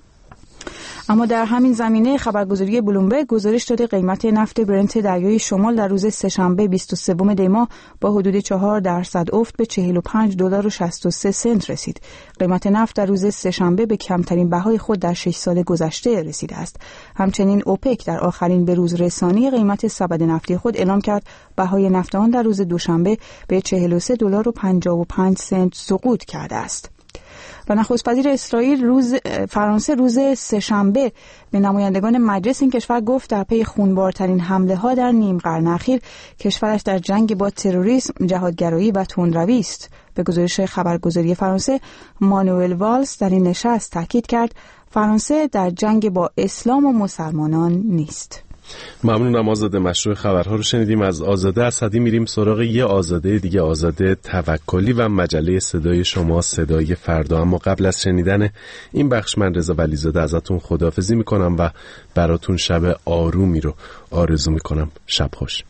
اما در همین زمینه خبرگزاری بلومبرگ گزارش داده قیمت نفت برنت دریای شمال در روز سه‌شنبه بیست و سوم دی ماه با حدود چهار درصد افت به چهل و پنج دلار و شصت و سه سنت رسید. قیمت نفت در روز سه‌شنبه به کمترین بهای خود در شش سال گذشته رسیده است. همچنین اوپک در آخرین بروز رسانی قیمت سبد نفتی خود اعلام کرد بهای نفت آن در روز دوشنبه به چهل و سه دلار و پنجاه و پنج سنت سقوط کرده است. و نخست وزیر اسرائیل روز فرانسه روز سه‌شنبه به نمایندگان مجلس این کشور گفت در پی خونبارترین حمله ها در نیم قرن اخیر کشورش در جنگ با تروریسم، جهادگرایی و تندروی است. به گزارش خبرگزاری فرانسه مانوئل والز در این نشست تاکید کرد فرانسه در جنگ با اسلام و مسلمانان نیست. ممنونم آزاده. مشروع خبرها رو شنیدیم. از آزاده اسدی میریم سراغ یه آزاده دیگه، آزاده توکلی و مجله صدای شما صدای فردا. اما قبل از شنیدن این بخش من رضا ولیزاده ازتون خداحافظی میکنم و براتون شب آرومی رو آرزو میکنم. شب خوش.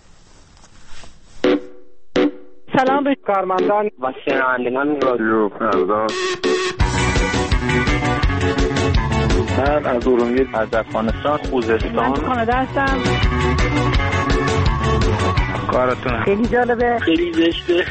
سلام به کارمندان و شنوندگان رادیو فردا. من از ارومیه، از افغانستان، خوزستان، من کانادا هستم. کارتون خیلی جالبه، خیلی زشته.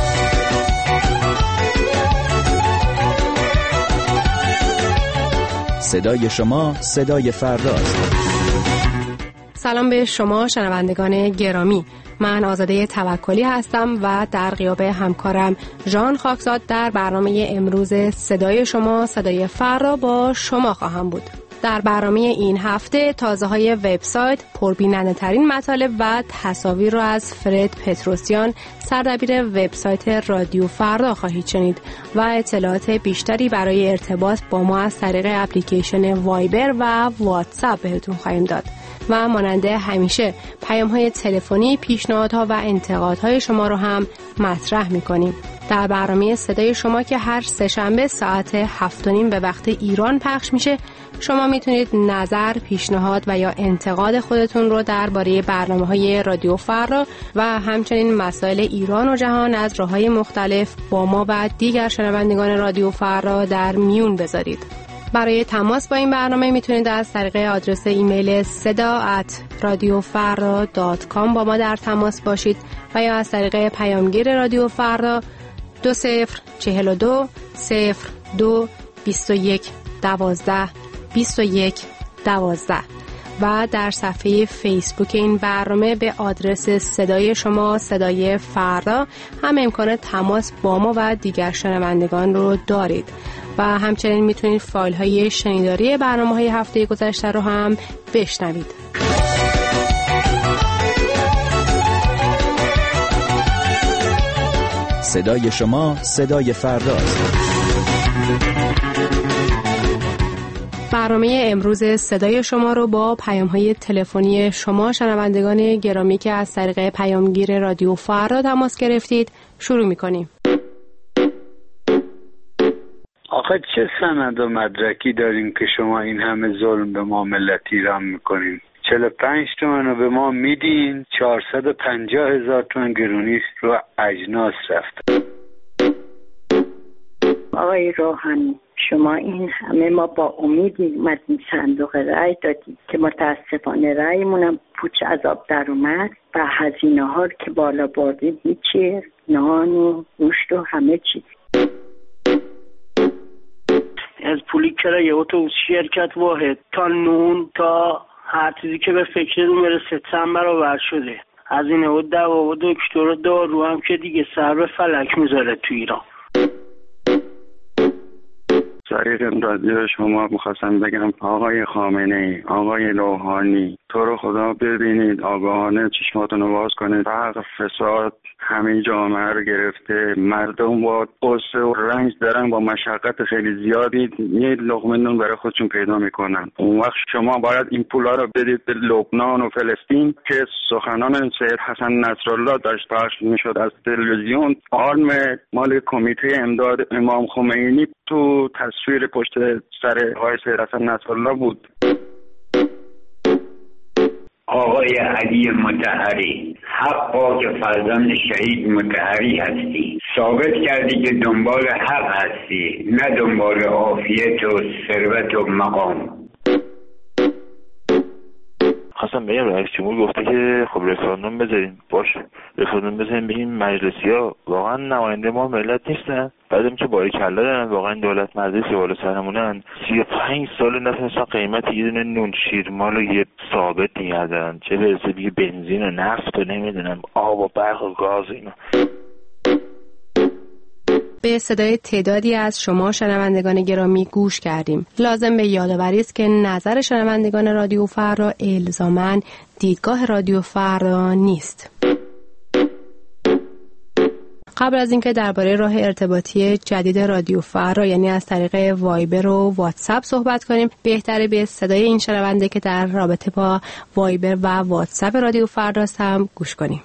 صدای شما صدای فرداست. سلام به شما شنوندگان گرامی، من آزاده توکلی هستم و در غیاب همکارم ژان خاکزاد در برنامه امروز صدای شما صدای فردا با شما خواهم بود. در برنامه این هفته تازه های وبسایت، پربیننده ترین مطالب و تصاویر رو از فرد پتروسیان، سردبیر وبسایت رادیو فردا خواهید شنید و اطلاعات بیشتری برای ارتباط با ما از طریق اپلیکیشن وایبر و واتساپ بهتون خواهیم داد. و ماننده همیشه پیام‌های تلفنی، پیشنهادها و انتقادهای شما رو هم مطرح می‌کنیم. در برنامه صدای شما که هر سه‌شنبه ساعت هفت و نیم به وقت ایران پخش میشه، شما میتونید نظر، پیشنهاد و یا انتقاد خودتون رو درباره برنامه‌های رادیو فردا و همچنین مسائل ایران و جهان از راه‌های مختلف با ما و دیگر شنوندگان رادیو فردا در میون بذارید. برای تماس با این برنامه میتونید از طریق آدرس ایمیل صدا ات رادیو فردا دات کام با ما در تماس باشید و یا از طریق پیامگیر رادیو فردا دو صفر چهل و دو صفر دو بیست و یک دوازده بیست و یک دوازده و در صفحه فیسبوک این برنامه به آدرس صدای شما صدای فردا هم امکان تماس با ما و دیگر شنوندگان رو دارید و همچنین میتونید فایل های شنیداری برنامه های هفته گذشته رو هم بشنوید. صدای شما صدای فرداست. برنامه امروز صدای شما رو با پیام‌های تلفنی شما شنوندگان گرامی که از طریق پیامگیر رادیو فردا تماس گرفتید شروع می‌کنیم. آخه چه سند و مدرکی داریم که شما این همه ظلم به ما ملت ایران میکنیم؟ چهل و پنج تومن رو به ما میدین، چهارصد و پنجاه هزار تومن گرونی رو اجناس رفت. آقای روحانی، شما این همه ما با امیدی اومدیم صندوق رأی دادیم که متاسفانه رأیمونم پوچ عذاب در اومد و هزینه ها که بالا بردیم هیچی، نان و گوشت و همه چیز. از پولی کرایه اتوبوس شرکت واحد تا نون تا هر چیزی که به فکر رو میرسه چند برابر شده. از این و دوا و دکتر و دارو هم که دیگه سر به فلک میذاره تو ایران. طریق رادیو شما میخواستم بگم آقای خامنه‌ای، آقای روحانی، تو رو خدا ببینید، آگاهانه چشماتون رو باز کنید. فقر، فساد همه جامعه رو گرفته، مردم با قصه و رنج دارن، با مشقت خیلی زیادی یه لقمه نون برای خودشون پیدا میکنن. اون وقت شما باید این پولا رو بدید به لبنان و فلسطین که سخنان سید حسن نصرالله داشت پخش میشد از تلویزیون. آلم مال کمیته امداد امام خمینی تو تصویر پشت سر آقای سید حسن نصرالله بود. آقای علی مطهری، حقا که فرزند شهید مطهری هستی، ثابت کردی که دنبال حق هستی، نه دنبال عافیت و ثروت و مقام. خواستم بگم رئیس جمهور گفته که خب رفراندوم بذاریم. باش، رفراندوم بذاریم بگیم مجلسی ها واقعا نماینده ما ملت نیستن؟ بعدم که باری کلا دارن، واقعا دولت مجلسی بالا سرمونن، سی و پنج سال نتونستن قیمت یه دونه نون شیرمال رو یه ثابت نگه دارن، چه برسه دیگه بنزین و نفت و نمیدونم آب و برق و گاز اینا. به صدای تعدادی از شما شنوندگان گرامی گوش کردیم. لازم به یادآوری است که نظر شنوندگان رادیو فردا الزاماً دیدگاه رادیو فردا نیست. قبل از اینکه درباره راه ارتباطی جدید رادیو فردا یعنی از طریق وایبر و واتساپ صحبت کنیم، بهتره به صدای این شنونده که در رابطه با وایبر و واتساپ رادیو فردا هم گوش کنیم.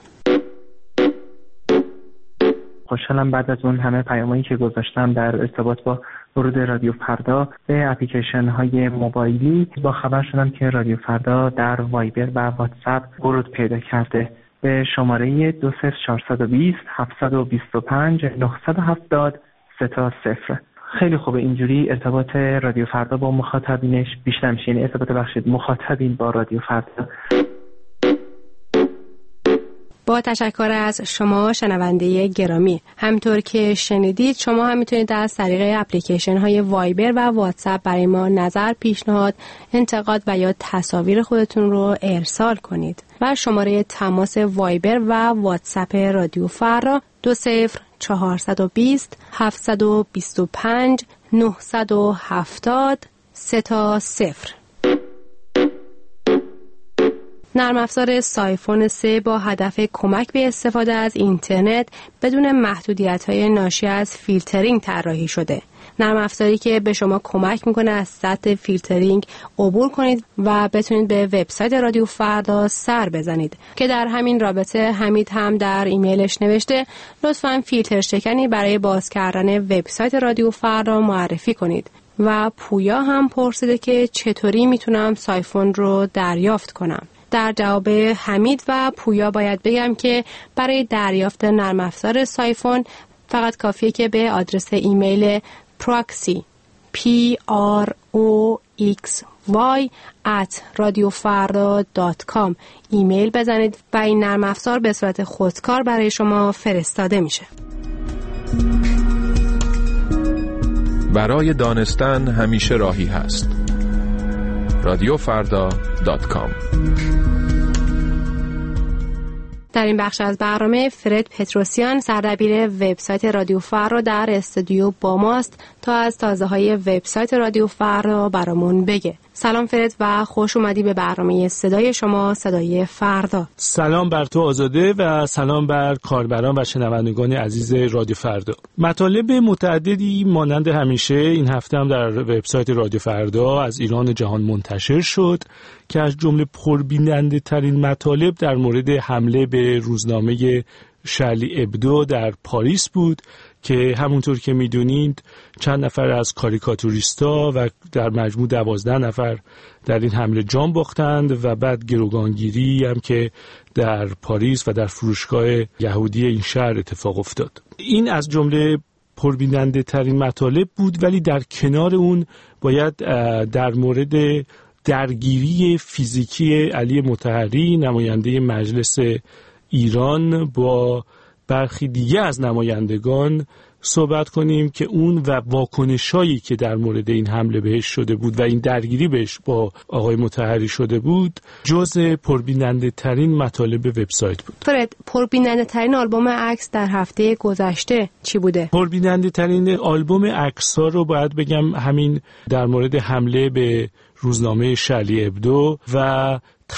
خوشحالم بعد از اون همه پیامایی که گذاشتم در ارتباط با ورود رادیو فردا به اپلیکیشن های موبایلی با خبر شدم که رادیو فردا در وایبر و واتساپ ورود پیدا کرده. به شماره دو صفر چهارصد و بیست هفتصد و بیست و پنج نهصد و هفتاد سه تا صفر. خیلی خوبه اینجوری ارتباط رادیو فردا با مخاطبینش بیشتر میشه، یعنی ارتباط بخشید مخاطبین با رادیو فردا. با تشکر از شما شنونده گرامی. همطور که شنیدید شما هم میتونید از طریق اپلیکیشن های وایبر و واتساپ برای ما نظر، پیشنهاد، انتقاد و یا تصاویر خودتون رو ارسال کنید و شماره تماس وایبر و واتساپ رادیو فردا دو صفر چهارصد و بیست هفتصد و بیست و پنج نهصد و هفتاد سه تا صفر. نرم افزار سایفون سه با هدف کمک به استفاده از اینترنت بدون محدودیت‌های ناشی از فیلترینگ طراحی شده. نرم افزاری که به شما کمک میکنه از سطح فیلترینگ عبور کنید و بتونید به وبسایت رادیو فردا سر بزنید که در همین رابطه حمید هم در ایمیلش نوشته لطفاً فیلتر شکنی برای باز کردن وبسایت رادیو فردا معرفی کنید. و پویا هم پرسیده که چطوری میتونم سایفون رو دریافت کنم. در جواب حمید و پویا باید بگم که برای دریافت نرم افزار سایفون فقط کافیه که به آدرس ایمیل پراکسی پی آر او ایکس وای ات رادیو فردا دات کام ایمیل بزنید و این نرم افزار به صورت خودکار برای شما فرستاده میشه. برای دانستن همیشه راهی هست. رادیو فردا دات کام. در این بخش از برنامه فرد پتروسیان سردبیر وبسایت رادیو فردا در استودیو با ماست تا از تازه‌های وبسایت رادیو فردا برامون بگه. سلام فرد و خوش اومدی به برنامه صدای شما، صدای فردا. سلام بر تو آزاده و سلام بر کاربران و شنوندگان عزیز رادیو فردا. مطالب متعددی مانند همیشه این هفته هم در وبسایت رادیو فردا از ایران و جهان منتشر شد که از جمله پربیننده ترین مطالب در مورد حمله به روزنامه شارلی ابدو در پاریس بود که همونطور که میدونید چند نفر از کاریکاتوریستا و در مجموع دوازده نفر در این حمله جان باختند و بعد گروگانگیری هم که در پاریس و در فروشگاه یهودی این شهر اتفاق افتاد. این از جمله پربیننده ترین مطالب بود، ولی در کنار اون باید در مورد درگیری فیزیکی علی مطهری نماینده مجلس ایران با برخی دیگه از نمایندگان صحبت کنیم که اون و واکنشایی که در مورد این حمله بهش شده بود و این درگیری بهش با آقای مطهری شده بود جزء پربیننده ترین مطالب وبسایت بود. فرد، پربیننده ترین آلبوم عکس در هفته گذشته چی بوده؟ پربیننده ترین آلبوم عکس‌ها رو باید بگم همین در مورد حمله به روزنامه شارلی ابدو و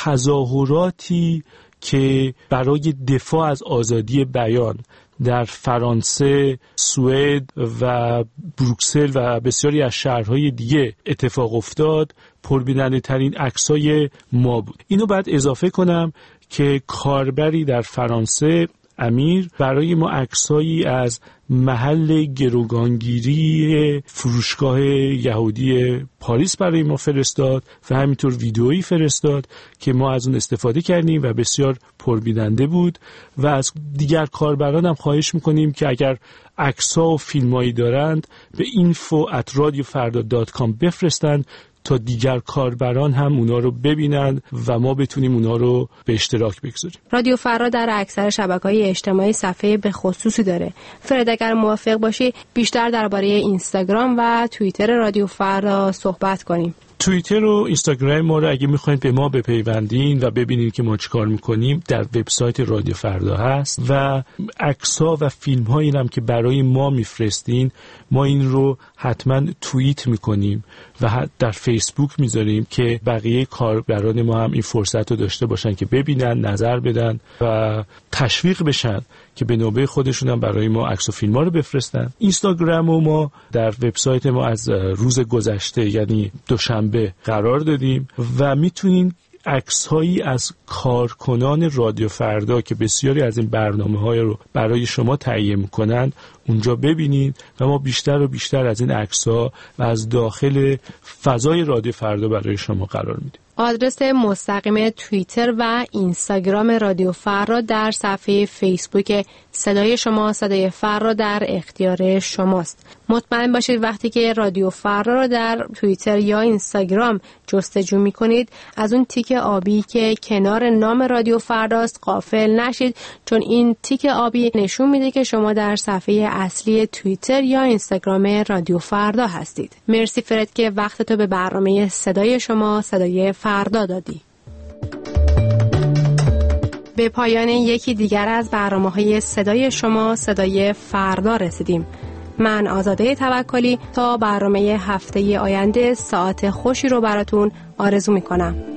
تظاهراتی که برای دفاع از آزادی بیان در فرانسه، سوئد و بروکسل و بسیاری از شهرهای دیگه اتفاق افتاد پربیننده ترین عکسای ما بود. اینو بعد اضافه کنم که کاربری در فرانسه، امیر، برای ما عکسایی از محل گروگانگیری فروشگاه یهودی پاریس برای ما فرستاد و همینطور ویدئویی فرستاد که ما از اون استفاده کردیم و بسیار پربیننده بود و از دیگر کاربران هم خواهش میکنیم که اگر عکس‌ها و فیلمایی دارند به اینفو ات رادیو فردا دات کام بفرستند تا دیگر کاربران هم اونا رو ببینن و ما بتونیم اونا رو به اشتراک بگذاریم. رادیو فردا در اکثر شبکه‌های اجتماعی صفحه به خصوصی داره. فرد، اگر موافق باشی بیشتر درباره اینستاگرام و توییتر رادیو فردا صحبت کنیم. توییتر و اینستاگرام ما رو اگه میخواین به ما بپیوندین و ببینین که ما چیکار میکنیم در وبسایت رادیو فردا هست و عکس‌ها و فیلم‌هایی هم که برای ما میفرستین ما این رو حتما توییت میکنیم و در فیسبوک میذاریم که بقیه کاربران ما هم این فرصت رو داشته باشن که ببینن، نظر بدن و تشویق بشن که به نوبه خودشون هم برای ما عکس و فیلم‌ها رو بفرستن. اینستاگرام رو ما در وبسایت ما از روز گذشته یعنی دوشنبه قرار دادیم و میتونین عکس‌هایی از کارکنان رادیو فردا که بسیاری از این برنامه‌ها رو برای شما تهیه می‌کنند اونجا ببینید و ما بیشتر و بیشتر از این عکس‌ها و از داخل فضای رادیو فردا برای شما قرار میدیم. آدرس مستقیم توییتر و اینستاگرام رادیو فردا در صفحه فیسبوک صدای شما صدای فردا در اختیار شماست. مطمئن باشید وقتی که رادیو فردا رو در توییتر یا اینستاگرام جستجو می‌کنید از اون تیک آبی که کنار نام رادیو فرداست غافل نشید، چون این تیک آبی نشون میده که شما در صفحه اصلی توییتر یا اینستاگرام رادیو فردا هستید. مرسی فرد که وقت تو به برنامه صدای شما صدای فردا دادی. به پایان یکی دیگر از برنامه‌های صدای شما صدای فردا رسیدیم. من آزاده توکلی تا برنامه هفته آینده ساعت خوشی رو براتون آرزو می‌کنم.